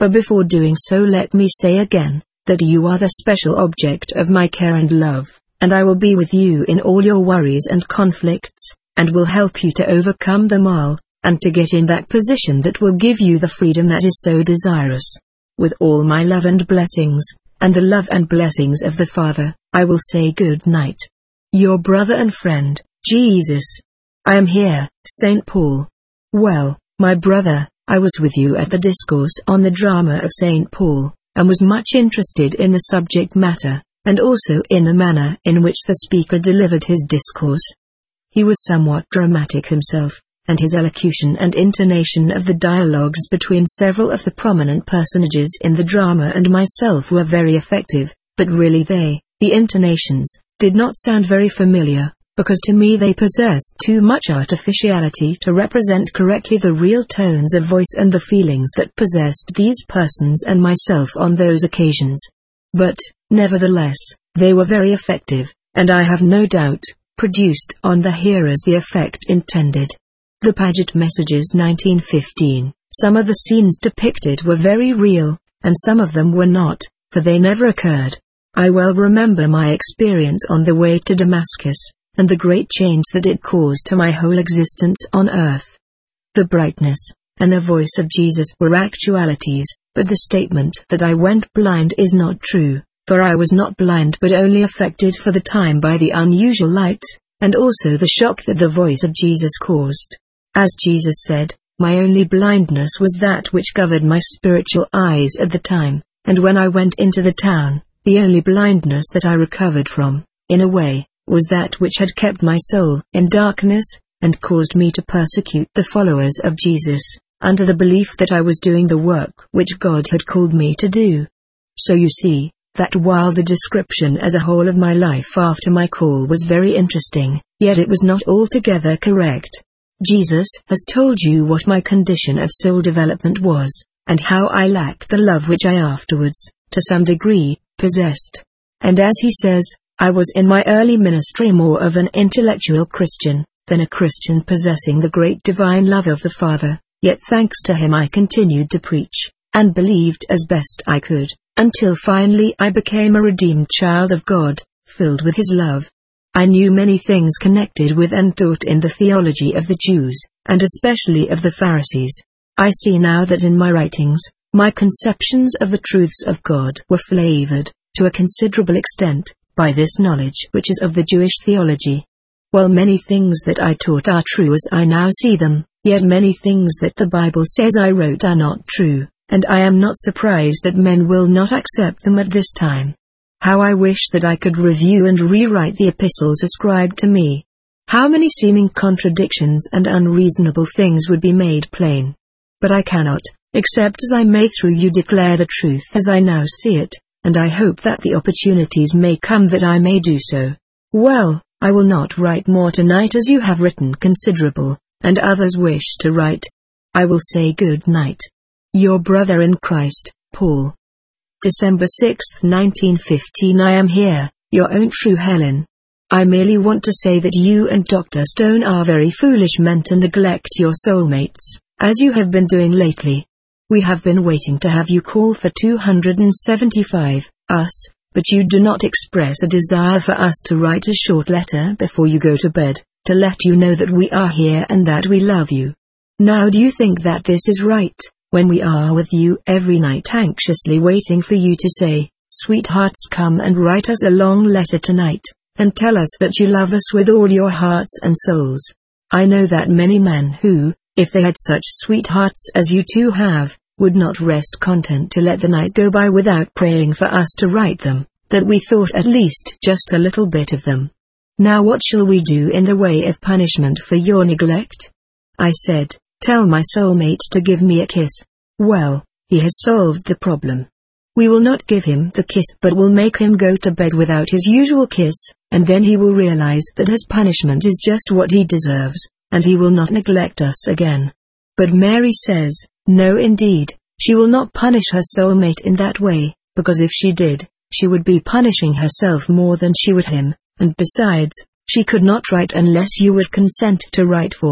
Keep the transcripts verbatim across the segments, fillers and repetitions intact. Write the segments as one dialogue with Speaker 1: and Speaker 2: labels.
Speaker 1: But before doing so, let me say again, that you are the special object of my care and love, and I will be with you in all your worries and conflicts, and will help you to overcome them all, and to get in that position that will give you the freedom that is so desirous. With all my love and blessings, and the love and blessings of the Father, I will say good night. Your brother and friend, Jesus. I am here, Saint Paul. Well, my brother, I was with you at the discourse on the drama of Saint Paul, and was much interested in the subject matter, and also in the manner in which the speaker delivered his discourse. He was somewhat dramatic himself, and his elocution and intonation of the dialogues between several of the prominent personages in the drama and myself were very effective, but really they, the intonations, did not sound very familiar, because to me they possessed too much artificiality to represent correctly the real tones of voice and the feelings that possessed these persons and myself on those occasions. But, nevertheless, they were very effective, and I have no doubt, produced on the hearers the effect intended. The Paget Messages nineteen fifteen, some of the scenes depicted were very real, and some of them were not, for they never occurred. I well remember my experience on the way to Damascus, and the great change that it caused to my whole existence on earth. The brightness, and the voice of Jesus were actualities, but the statement that I went blind is not true, for I was not blind but only affected for the time by the unusual light, and also the shock that the voice of Jesus caused. As Jesus said, my only blindness was that which covered my spiritual eyes at the time, and when I went into the town, the only blindness that I recovered from, in a way, was that which had kept my soul in darkness, and caused me to persecute the followers of Jesus, under the belief that I was doing the work which God had called me to do. So you see, that while the description as a whole of my life after my call was very interesting, yet it was not altogether correct. Jesus has told you what my condition of soul development was, and how I lacked the love which I afterwards, to some degree, possessed. And as he says, I was in my early ministry more of an intellectual Christian, than a Christian possessing the great divine love of the Father, yet thanks to him I continued to preach, and believed as best I could, until finally I became a redeemed child of God, filled with his love. I knew many things connected with and taught in the theology of the Jews, and especially of the Pharisees. I see now that in my writings, my conceptions of the truths of God were flavored, to a considerable extent, by this knowledge which is of the Jewish theology. While many things that I taught are true as I now see them, yet many things that the Bible says I wrote are not true, and I am not surprised that men will not accept them at this time. How I wish that I could review and rewrite the epistles ascribed to me. How many seeming contradictions and unreasonable things would be made plain. But I cannot, except as I may through you declare the truth as I now see it, and I hope that the opportunities may come that I may do so. Well, I will not write more tonight as you have written considerable, and others wish to write. I will say good night. Your brother in Christ, Paul. December sixth nineteen fifteen. I am here, your own true Helen. I merely want to say that you and Doctor Stone are very foolish men to neglect your soulmates, as you have been doing lately. We have been waiting to have you call for two hundred seventy-five, us, but you do not express a desire for us to write a short letter before you go to bed, to let you know that we are here and that we love you. Now do you think that this is right, when we are with you every night anxiously waiting for you to say, sweethearts, come and write us a long letter tonight, and tell us that you love us with all your hearts and souls? I know that many men who, if they had such sweethearts as you two have, would not rest content to let the night go by without praying for us to write them, that we thought at least just a little bit of them. Now what shall we do in the way of punishment for your neglect? I said, tell my soulmate to give me a kiss. Well, he has solved the problem. We will not give him the kiss but will make him go to bed without his usual kiss, and then he will realize that his punishment is just what he deserves, and he will not neglect us again. But Mary says, no indeed, she will not punish her soulmate in that way, because if she did, she would be punishing herself more than she would him, and besides, she could not write unless you would consent to write for her,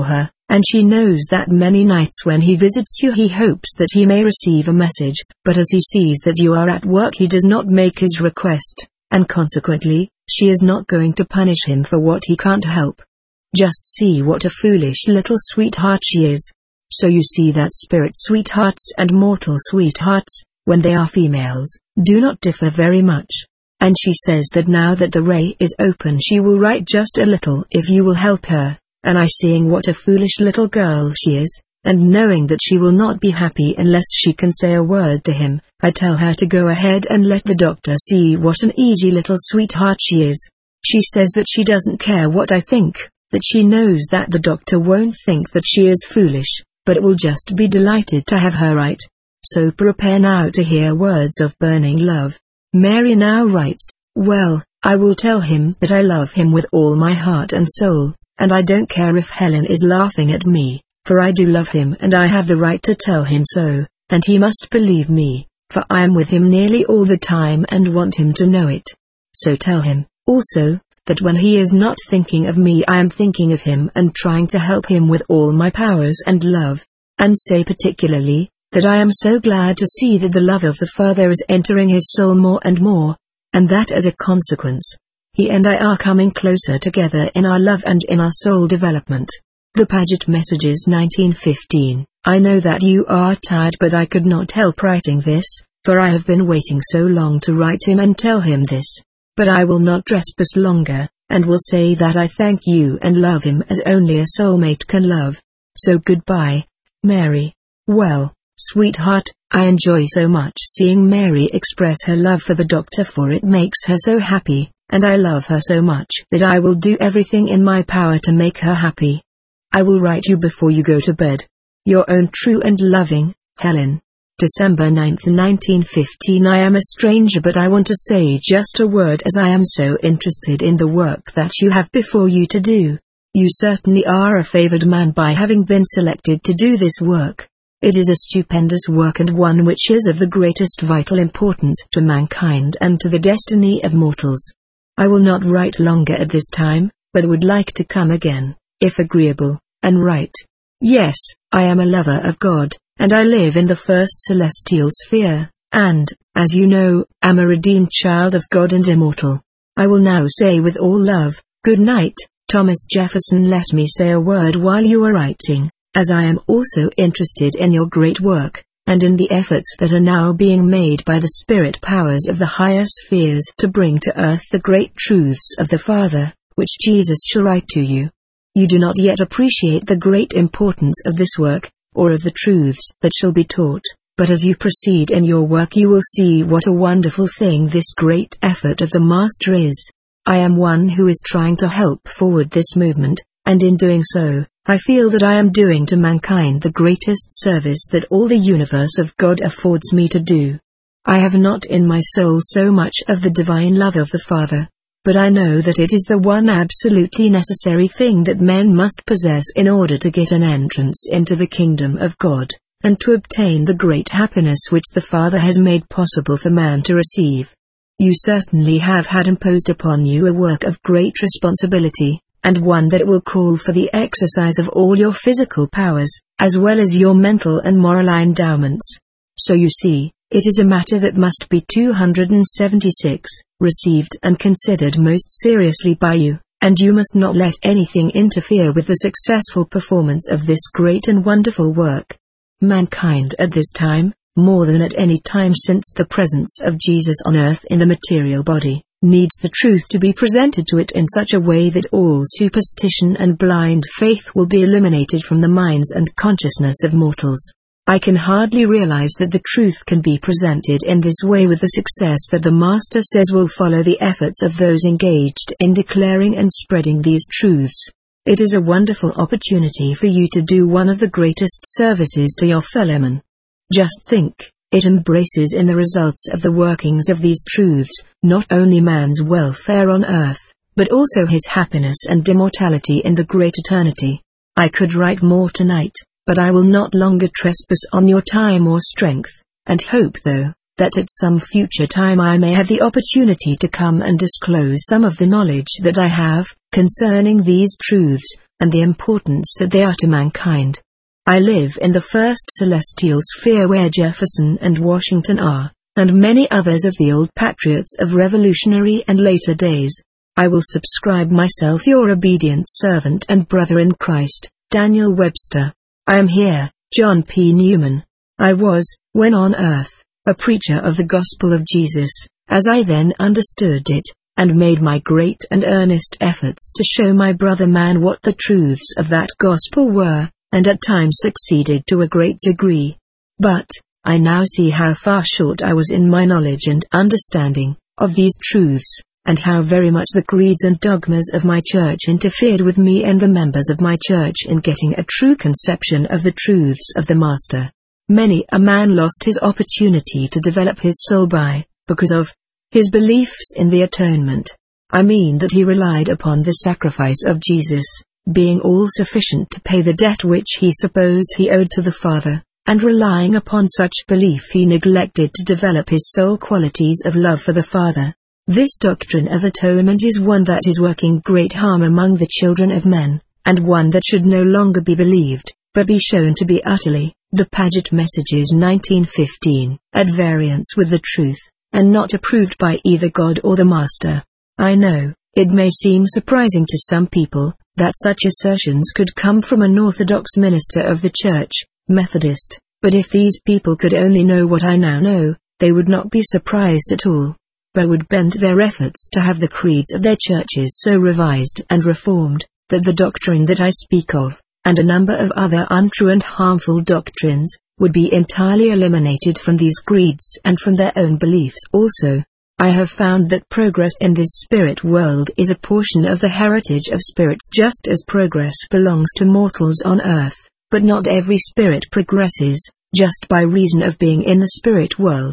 Speaker 1: and she knows that many nights when he visits you he hopes that he may receive a message, but as he sees that you are at work he does not make his request, and consequently, she is not going to punish him for what he can't help. Just see what a foolish little sweetheart she is. So you see that spirit sweethearts and mortal sweethearts, when they are females, do not differ very much. And she says that now that the ray is open she will write just a little if you will help her. And I, seeing what a foolish little girl she is, and knowing that she will not be happy unless she can say a word to him, I tell her to go ahead and let the doctor see what an easy little sweetheart she is. She says that she doesn't care what I think, that she knows that the doctor won't think that she is foolish, but will just be delighted to have her write. So prepare now to hear words of burning love. Mary now writes, "Well, I will tell him that I love him with all my heart and soul. And I don't care if Helen is laughing at me, for I do love him and I have the right to tell him so, and he must believe me, for I am with him nearly all the time and want him to know it. So tell him, also, that when he is not thinking of me I am thinking of him and trying to help him with all my powers and love. And say particularly, that I am so glad to see that the love of the Father is entering his soul more and more, and that as a consequence, he and I are coming closer together in our love and in our soul development." The Paget Messages nineteen fifteen. I know that you are tired but I could not help writing this, for I have been waiting so long to write him and tell him this. But I will not trespass longer, and will say that I thank you and love him as only a soulmate can love. So goodbye, Mary. Well, sweetheart, I enjoy so much seeing Mary express her love for the doctor, for it makes her so happy. And I love her so much that I will do everything in my power to make her happy. I will write you before you go to bed. Your own true and loving, Helen. December ninth nineteen fifteen. I am a stranger but I want to say just a word as I am so interested in the work that you have before you to do. You certainly are a favored man by having been selected to do this work. It is a stupendous work and one which is of the greatest vital importance to mankind and to the destiny of mortals. I will not write longer at this time, but would like to come again, if agreeable, and write. Yes, I am a lover of God, and I live in the first celestial sphere, and, as you know, am a redeemed child of God and immortal. I will now say with all love, good night, Thomas Jefferson. Let me say a word while you are writing, as I am also interested in your great work, and in the efforts that are now being made by the spirit powers of the higher spheres to bring to earth the great truths of the Father, which Jesus shall write to you. You do not yet appreciate the great importance of this work, or of the truths that shall be taught, but as you proceed in your work you will see what a wonderful thing this great effort of the Master is. I am one who is trying to help forward this movement, and in doing so, I feel that I am doing to mankind the greatest service that all the universe of God affords me to do. I have not in my soul so much of the divine love of the Father, but I know that it is the one absolutely necessary thing that men must possess in order to get an entrance into the kingdom of God, and to obtain the great happiness which the Father has made possible for man to receive. You certainly have had imposed upon you a work of great responsibility, and one that will call for the exercise of all your physical powers, as well as your mental and moral endowments. So you see, it is a matter that must be two hundred seventy-six, received and considered most seriously by you, and you must not let anything interfere with the successful performance of this great and wonderful work. Mankind at this time, more than at any time since the presence of Jesus on earth in the material body, needs the truth to be presented to it in such a way that all superstition and blind faith will be eliminated from the minds and consciousness of mortals. I can hardly realize that the truth can be presented in this way with the success that the Master says will follow the efforts of those engaged in declaring and spreading these truths. It is a wonderful opportunity for you to do one of the greatest services to your fellowmen. Just think, it embraces in the results of the workings of these truths, not only man's welfare on earth, but also his happiness and immortality in the great eternity. I could write more tonight, but I will not longer trespass on your time or strength, and hope though, that at some future time I may have the opportunity to come and disclose some of the knowledge that I have concerning these truths, and the importance that they are to mankind. I live in the first celestial sphere where Jefferson and Washington are, and many others of the old patriots of Revolutionary and later days. I will subscribe myself your obedient servant and brother in Christ, Daniel Webster. I am here, John P. Newman. I was, when on earth, a preacher of the gospel of Jesus, as I then understood it, and made my great and earnest efforts to show my brother man what the truths of that gospel were, and at times succeeded to a great degree. But, I now see how far short I was in my knowledge and understanding of these truths, and how very much the creeds and dogmas of my church interfered with me and the members of my church in getting a true conception of the truths of the Master. Many a man lost his opportunity to develop his soul by, because of, his beliefs in the atonement. I mean that he relied upon the sacrifice of Jesus, being all sufficient to pay the debt which he supposed he owed to the Father, and relying upon such belief he neglected to develop his soul qualities of love for the Father. This doctrine of atonement is one that is working great harm among the children of men, and one that should no longer be believed, but be shown to be utterly, the Paget Messages nineteen fifteen, at variance with the truth, and not approved by either God or the Master. I know, it may seem surprising to some people, that such assertions could come from an Orthodox minister of the Church, Methodist, but if these people could only know what I now know, they would not be surprised at all, but would bend their efforts to have the creeds of their churches so revised and reformed, that the doctrine that I speak of, and a number of other untrue and harmful doctrines, would be entirely eliminated from these creeds and from their own beliefs also. I have found that progress in this spirit world is a portion of the heritage of spirits, just as progress belongs to mortals on earth, but not every spirit progresses, just by reason of being in the spirit world.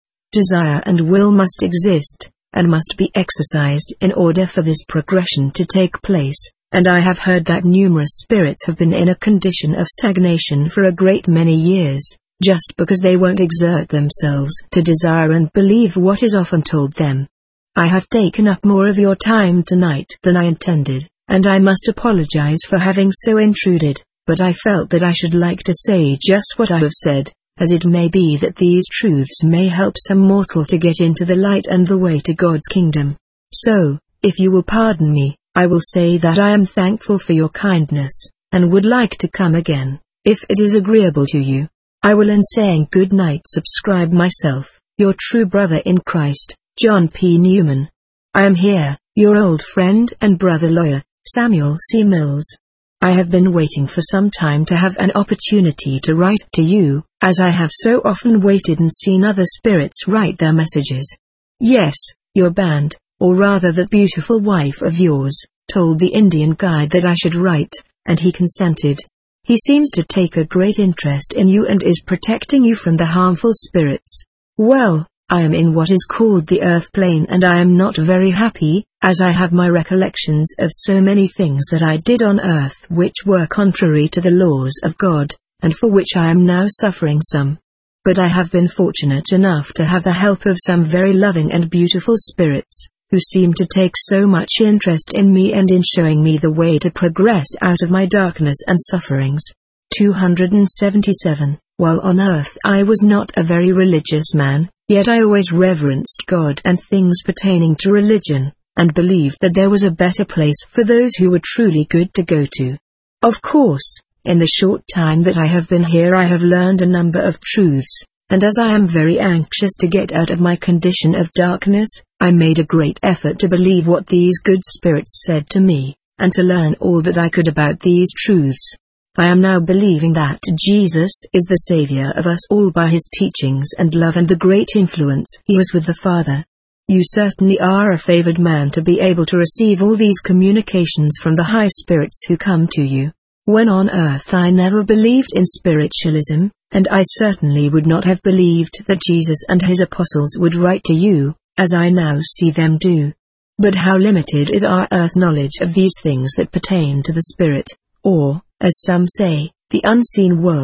Speaker 1: Desire and will must exist, and must be exercised in order for this progression to take place, and I have heard that numerous spirits have been in a condition of stagnation for a great many years, just because they won't exert themselves to desire and believe what is often told them. I have taken up more of your time tonight than I intended, and I must apologize for having so intruded, but I felt that I should like to say just what I have said, as it may be that these truths may help some mortal to get into the light and the way to God's kingdom. So, if you will pardon me, I will say that I am thankful for your kindness, and would like to come again, if it is agreeable to you. I will in saying good night subscribe myself, your true brother in Christ, John P. Newman. I am here, your old friend and brother lawyer, Samuel C. Mills. I have been waiting for some time to have an opportunity to write to you, as I have so often waited and seen other spirits write their messages. Yes, your band, or rather that beautiful wife of yours, told the Indian guide that I should write, and he consented. He seems to take a great interest in you and is protecting you from the harmful spirits. Well, I am in what is called the earth plane, and I am not very happy, as I have my recollections of so many things that I did on earth which were contrary to the laws of God, and for which I am now suffering some. But I have been fortunate enough to have the help of some very loving and beautiful spirits, who seem to take so much interest in me and in showing me the way to progress out of my darkness and sufferings. two hundred seventy-seven. While on earth I was not a very religious man, yet I always reverenced God and things pertaining to religion, and believed that there was a better place for those who were truly good to go to. Of course, in the short time that I have been here I have learned a number of truths, and as I am very anxious to get out of my condition of darkness, I made a great effort to believe what these good spirits said to me, and to learn all that I could about these truths. I am now believing that Jesus is the Savior of us all by his teachings and love and the great influence he has with the Father. You certainly are a favored man to be able to receive all these communications from the high spirits who come to you. When on earth I never believed in spiritualism, and I certainly would not have believed that Jesus and his apostles would write to you, as I now see them do. But how limited is our earth knowledge of these things that pertain to the spirit, or, as some say, the unseen world.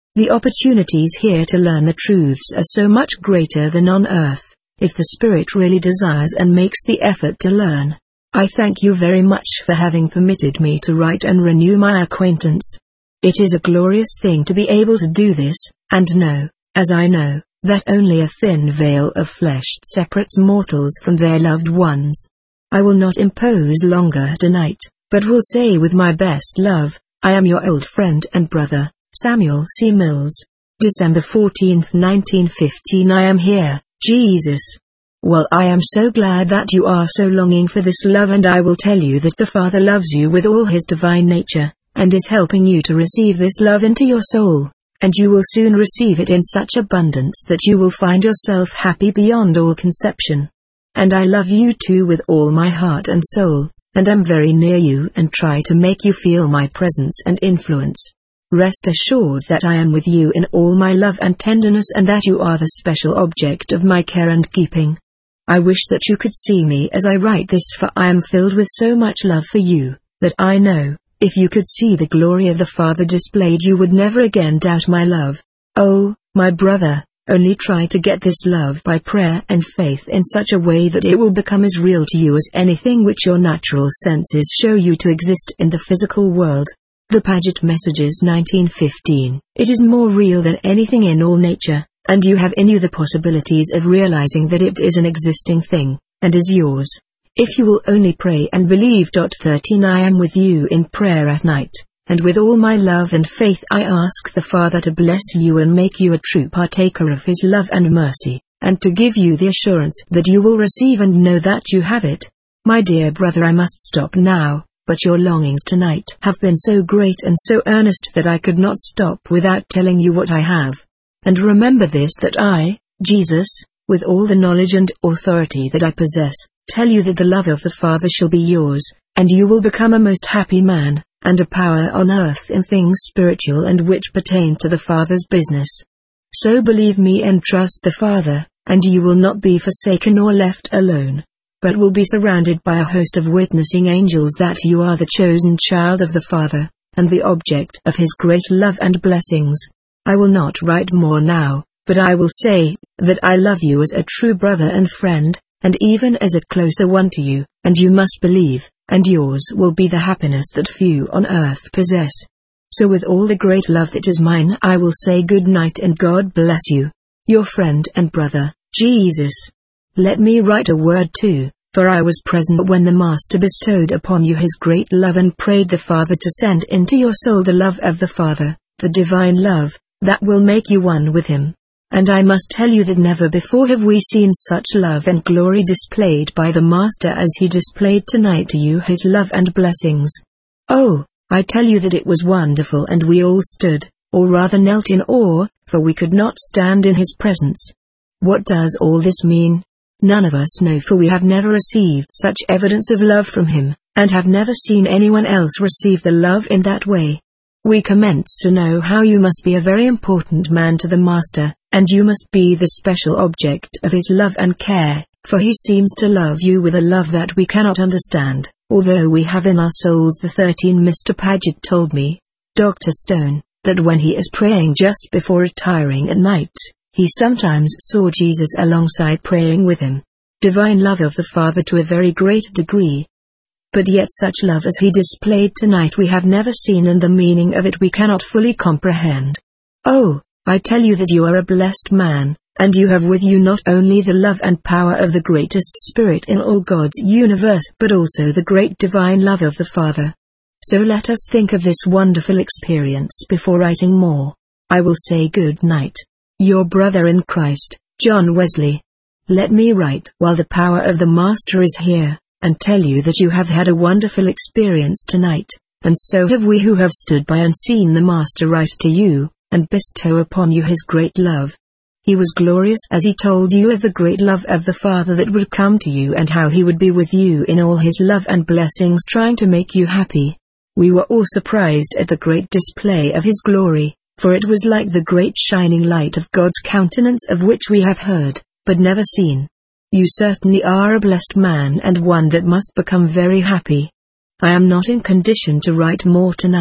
Speaker 1: The opportunities here to learn the truths are so much greater than on earth, if the spirit really desires and makes the effort to learn. I thank you very much for having permitted me to write and renew my acquaintance. It is a glorious thing to be able to do this, and know, as I know, that only a thin veil of flesh separates mortals from their loved ones. I will not impose longer tonight, but will say with my best love, I am your old friend and brother, Samuel C. Mills. December fourteenth nineteen fifteen. I am here, Jesus. Well, I am so glad that you are so longing for this love, and I will tell you that the Father loves you with all his divine nature, and is helping you to receive this love into your soul, and you will soon receive it in such abundance that you will find yourself happy beyond all conception. And I love you too with all my heart and soul, and am very near you and try to make you feel my presence and influence. Rest assured that I am with you in all my love and tenderness, and that you are the special object of my care and keeping. I wish that you could see me as I write this, for I am filled with so much love for you, that I know, if you could see the glory of the Father displayed, you would never again doubt my love. Oh, my brother, only try to get this love by prayer and faith in such a way that it will become as real to you as anything which your natural senses show you to exist in the physical world. The Paget Messages nineteen fifteen. It is more real than anything in all nature, and you have in you the possibilities of realizing that it is an existing thing, and is yours, if you will only pray and believe. thirteen. I am with you in prayer at night, and with all my love and faith I ask the Father to bless you and make you a true partaker of his love and mercy, and to give you the assurance that you will receive and know that you have it. My dear brother, I must stop now. But your longings tonight have been so great and so earnest that I could not stop without telling you what I have. And remember this, that I, Jesus, with all the knowledge and authority that I possess, tell you that the love of the Father shall be yours, and you will become a most happy man, and a power on earth in things spiritual and which pertain to the Father's business. So believe me and trust the Father, and you will not be forsaken or left alone, but will be surrounded by a host of witnessing angels that you are the chosen child of the Father, and the object of his great love and blessings. I will not write more now, but I will say, that I love you as a true brother and friend, and even as a closer one to you, and you must believe, and yours will be the happiness that few on earth possess. So with all the great love that is mine, I will say good night and God bless you. Your friend and brother, Jesus. Let me write a word too, for I was present when the Master bestowed upon you his great love and prayed the Father to send into your soul the love of the Father, the divine love, that will make you one with him. And I must tell you that never before have we seen such love and glory displayed by the Master as he displayed tonight to you his love and blessings. Oh, I tell you that it was wonderful, and we all stood, or rather knelt in awe, for we could not stand in his presence. What does all this mean? None of us know, for we have never received such evidence of love from him, and have never seen anyone else receive the love in that way. We commence to know how you must be a very important man to the Master, and you must be the special object of his love and care, for he seems to love you with a love that we cannot understand, although we have in our souls the thirteen. Mister Paget told me, Doctor Stone, that when he is praying just before retiring at night, he sometimes saw Jesus alongside praying with him. Divine love of the Father to a very great degree. But yet such love as he displayed tonight we have never seen, and the meaning of it we cannot fully comprehend. Oh, I tell you that you are a blessed man, and you have with you not only the love and power of the greatest Spirit in all God's universe, but also the great divine love of the Father. So let us think of this wonderful experience before writing more. I will say good night. Your brother in Christ, John Wesley. Let me write while the power of the Master is here, and tell you that you have had a wonderful experience tonight, and so have we who have stood by and seen the Master write to you, and bestow upon you his great love. He was glorious as he told you of the great love of the Father that would come to you, and how he would be with you in all his love and blessings, trying to make you happy. We were all surprised at the great display of his glory, for it was like the great shining light of God's countenance, of which we have heard, but never seen. You certainly are a blessed man, and one that must become very happy. I am not in condition to write more tonight,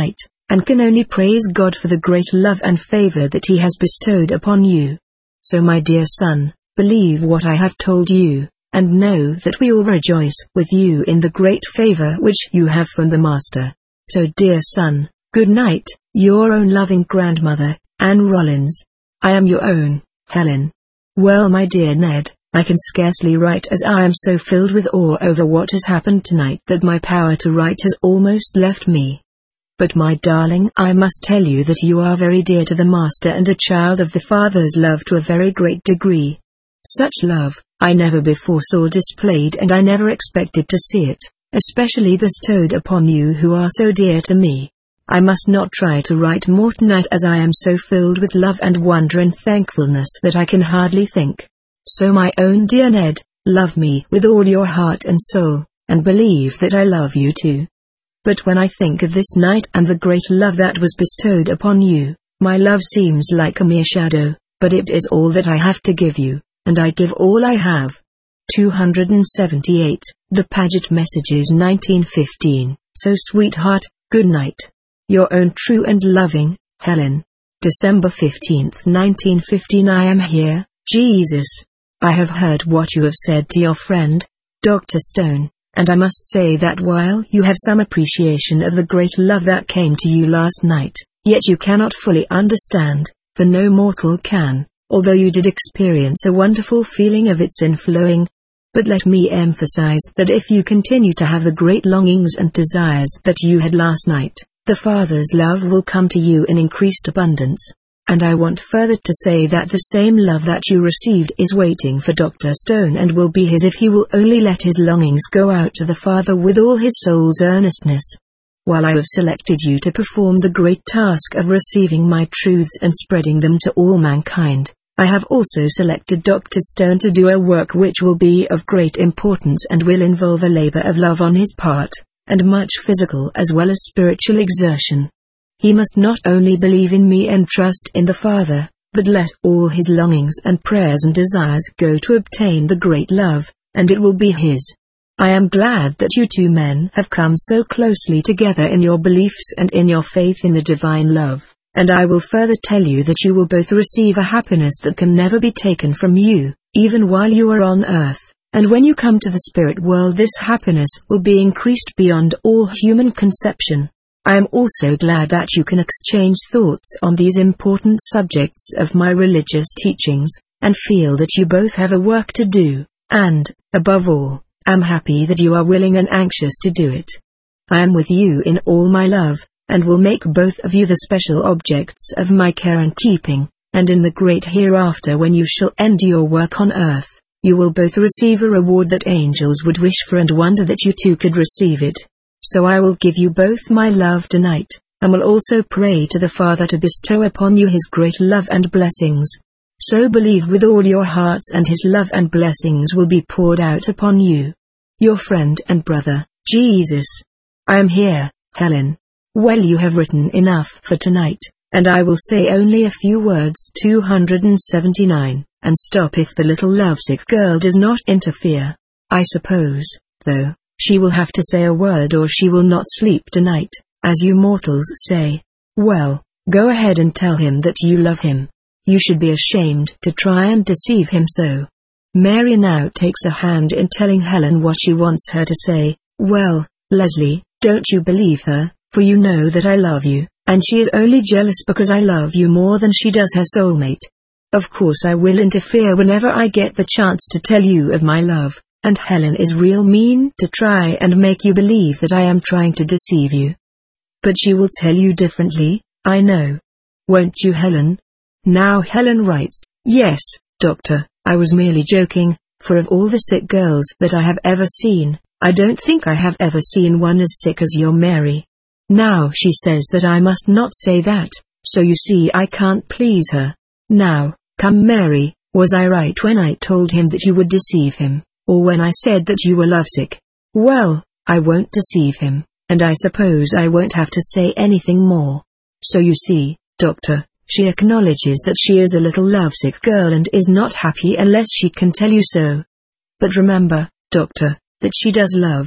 Speaker 1: and can only praise God for the great love and favor that He has bestowed upon you. So my dear son, believe what I have told you, and know that we all rejoice with you in the great favor which you have from the Master. So dear son, good night, your own loving grandmother, Anne Rollins. I am your own, Helen. Well my dear Ned, I can scarcely write as I am so filled with awe over what has happened tonight that my power to write has almost left me. But my darling, I must tell you that you are very dear to the Master and a child of the Father's love to a very great degree. Such love, I never before saw displayed, and I never expected to see it, especially bestowed upon you who are so dear to me. I must not try to write more tonight as I am so filled with love and wonder and thankfulness that I can hardly think. So my own dear Ned, love me with all your heart and soul, and believe that I love you too. But when I think of this night and the great love that was bestowed upon you, my love seems like a mere shadow, but it is all that I have to give you, and I give all I have. two hundred seventy-eight, The Paget Messages nineteen fifteen, So sweetheart, good night. Your own true and loving, Helen. December fifteenth nineteen fifteen. I am here, Jesus. I have heard what you have said to your friend, Doctor Stone, and I must say that while you have some appreciation of the great love that came to you last night, yet you cannot fully understand, for no mortal can, although you did experience a wonderful feeling of its inflowing. But let me emphasize that if you continue to have the great longings and desires that you had last night, the Father's love will come to you in increased abundance. And I want further to say that the same love that you received is waiting for Doctor Stone and will be his if he will only let his longings go out to the Father with all his soul's earnestness. While I have selected you to perform the great task of receiving my truths and spreading them to all mankind, I have also selected Doctor Stone to do a work which will be of great importance and will involve a labor of love on his part, and much physical as well as spiritual exertion. He must not only believe in me and trust in the Father, but let all his longings and prayers and desires go to obtain the great love, and it will be his. I am glad that you two men have come so closely together in your beliefs and in your faith in the divine love, and I will further tell you that you will both receive a happiness that can never be taken from you, even while you are on earth, and when you come to the spirit world this happiness will be increased beyond all human conception. I am also glad that you can exchange thoughts on these important subjects of my religious teachings, and feel that you both have a work to do, and, above all, am happy that you are willing and anxious to do it. I am with you in all my love, and will make both of you the special objects of my care and keeping, and in the great hereafter when you shall end your work on earth, you will both receive a reward that angels would wish for and wonder that you too could receive it. So I will give you both my love tonight, and will also pray to the Father to bestow upon you his great love and blessings. So believe with all your hearts and his love and blessings will be poured out upon you. Your friend and brother, Jesus. I am here, Helen. Well, you have written enough for tonight, and I will say only a few words. two hundred seventy-nine, and stop if the little lovesick girl does not interfere. I suppose, though, she will have to say a word or she will not sleep tonight, as you mortals say. Well, go ahead and tell him that you love him. You should be ashamed to try and deceive him so. Mary now takes a hand in telling Helen what she wants her to say. Well, Leslie, don't you believe her, for you know that I love you, and she is only jealous because I love you more than she does her soulmate. Of course I will interfere whenever I get the chance to tell you of my love. And Helen is real mean to try and make you believe that I am trying to deceive you. But she will tell you differently, I know. Won't you, Helen? Now Helen writes, yes, Doctor, I was merely joking, for of all the sick girls that I have ever seen, I don't think I have ever seen one as sick as your Mary. Now she says that I must not say that, so you see I can't please her. Now, come Mary, was I right when I told him that you would deceive him? Or when I said that you were lovesick? Well, I won't deceive him, and I suppose I won't have to say anything more. So you see, Doctor, she acknowledges that she is a little lovesick girl and is not happy unless she can tell you so. But remember, Doctor, that she does love you,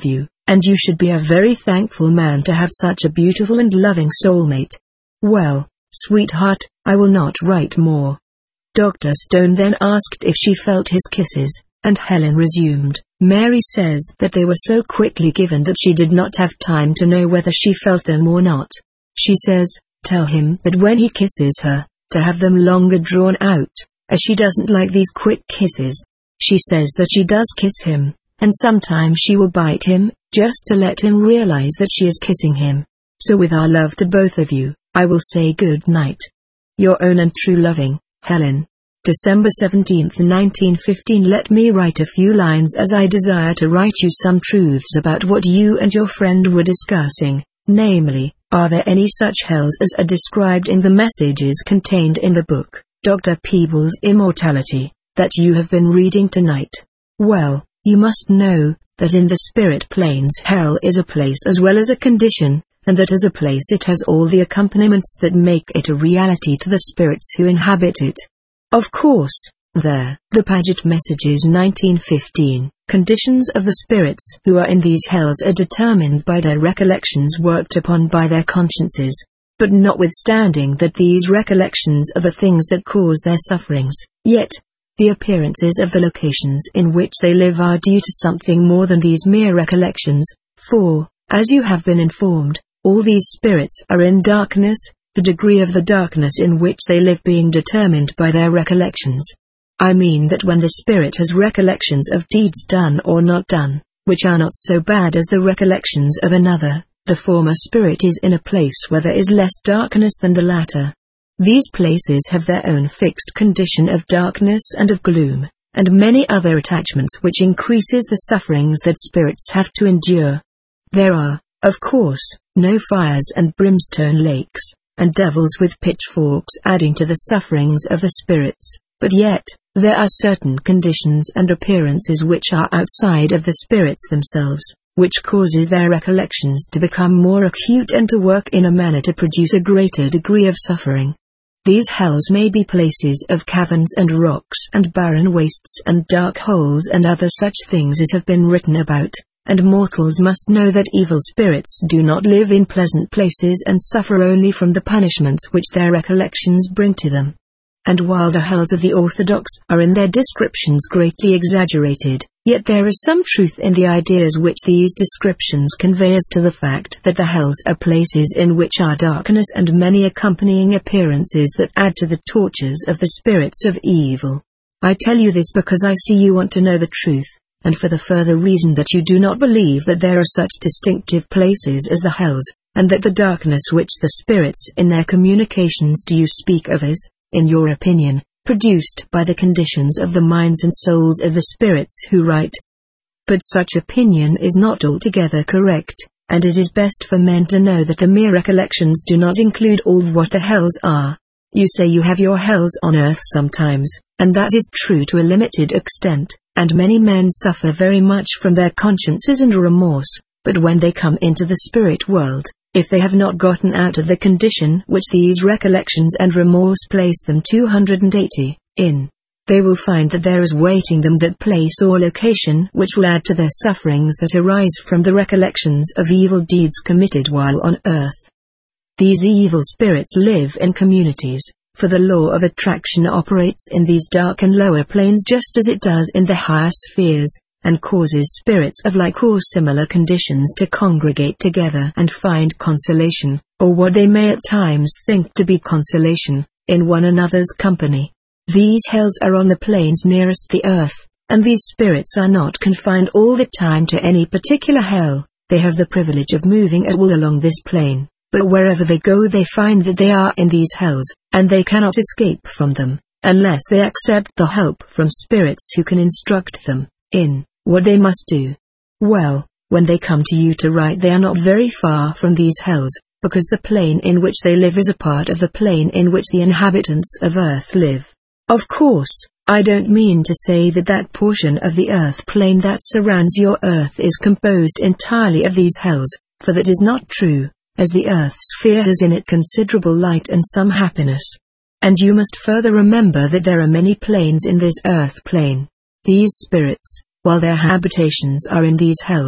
Speaker 1: And you should be a very thankful man to have such a beautiful and loving soulmate. Well, sweetheart, I will not write more. Doctor Stone then asked if she felt his kisses, and Helen resumed, Mary says that they were so quickly given that she did not have time to know whether she felt them or not. She says, tell him that when he kisses her, to have them longer drawn out, as she doesn't like these quick kisses. She says that she does kiss him, and sometimes she will bite him, just to let him realize that she is kissing him. So with our love to both of you, I will say good night. Your own and true loving, Helen. December seventeenth nineteen fifteen. Let me write a few lines as I desire to write you some truths about what you and your friend were discussing, namely, are there any such hells as are described in the messages contained in the book, Doctor Peebles' Immortality, that you have been reading tonight? Well, you must know that in the spirit planes hell is a place as well as a condition, and that as a place it has all the accompaniments that make it a reality to the spirits who inhabit it. Of course, there, the Paget Messages nineteen fifteen, conditions of the spirits who are in these hells are determined by their recollections worked upon by their consciences. But notwithstanding that these recollections are the things that cause their sufferings, yet, the appearances of the locations in which they live are due to something more than these mere recollections, for, as you have been informed, all these spirits are in darkness, the degree of the darkness in which they live being determined by their recollections. I mean that when the spirit has recollections of deeds done or not done, which are not so bad as the recollections of another, the former spirit is in a place where there is less darkness than the latter. These places have their own fixed condition of darkness and of gloom, and many other attachments which increases the sufferings that spirits have to endure. There are, of course, no fires and brimstone lakes, and devils with pitchforks adding to the sufferings of the spirits, but yet, there are certain conditions and appearances which are outside of the spirits themselves, which causes their recollections to become more acute and to work in a manner to produce a greater degree of suffering. These hells may be places of caverns and rocks and barren wastes and dark holes and other such things as have been written about, and mortals must know that evil spirits do not live in pleasant places and suffer only from the punishments which their recollections bring to them. And while the hells of the orthodox are in their descriptions greatly exaggerated, yet there is some truth in the ideas which these descriptions convey as to the fact that the hells are places in which are darkness and many accompanying appearances that add to the tortures of the spirits of evil. I tell you this because I see you want to know the truth, and for the further reason that you do not believe that there are such distinctive places as the hells, and that the darkness which the spirits in their communications to you speak of is, in your opinion, produced by the conditions of the minds and souls of the spirits who write. But such opinion is not altogether correct, and it is best for men to know that the mere recollections do not include all what the hells are. You say you have your hells on earth sometimes, and that is true to a limited extent, and many men suffer very much from their consciences and remorse, but when they come into the spirit world, if they have not gotten out of the condition which these recollections and remorse place them two hundred eighty in, they will find that there is waiting them that place or location which will add to their sufferings that arise from the recollections of evil deeds committed while on earth. These evil spirits live in communities, for the law of attraction operates in these dark and lower planes just as it does in the higher spheres, and causes spirits of like or similar conditions to congregate together and find consolation, or what they may at times think to be consolation, in one another's company. These hells are on the planes nearest the earth, and these spirits are not confined all the time to any particular hell. They have the privilege of moving at will along this plane, but wherever they go they find that they are in these hells, and they cannot escape from them, unless they accept the help from spirits who can instruct them in what they must do. Well, when they come to you to write they are not very far from these hells, because the plane in which they live is a part of the plane in which the inhabitants of earth live. Of course, I don't mean to say that that portion of the earth plane that surrounds your earth is composed entirely of these hells, for that is not true, as the earth sphere has in it considerable light and some happiness. And you must further remember that there are many planes in this earth plane. These spirits, while their habitations are in these hells,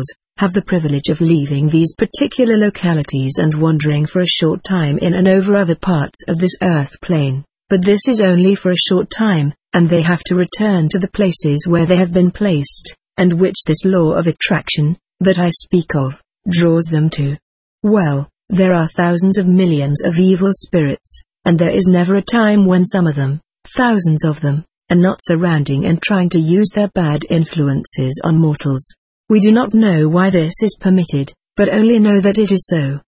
Speaker 1: have the privilege of leaving these particular localities and wandering for a short time in and over other parts of this earth plane, but this is only for a short time, and they have to return to the places where they have been placed, and which this law of attraction, that I speak of, draws them to. Well, there are thousands of millions of evil spirits, and there is never a time when some of them, thousands of them, are not surrounding and trying to use their bad influences on mortals. We do not know why this is permitted, but only know that it is so.